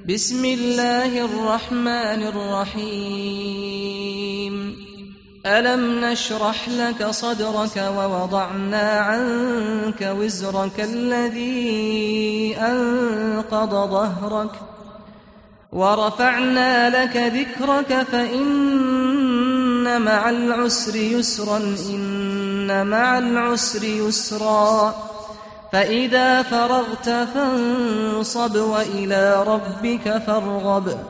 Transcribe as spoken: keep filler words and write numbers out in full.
بسم الله الرحمن الرحيم ألم نشرح لك صدرك ووضعنا عنك وزرك الذي أنقض ظهرك ورفعنا لك ذكرك فإن مع العسر يسرا إن مع العسر يسرا فإذا فرغت فانصب وإلى ربك فارغب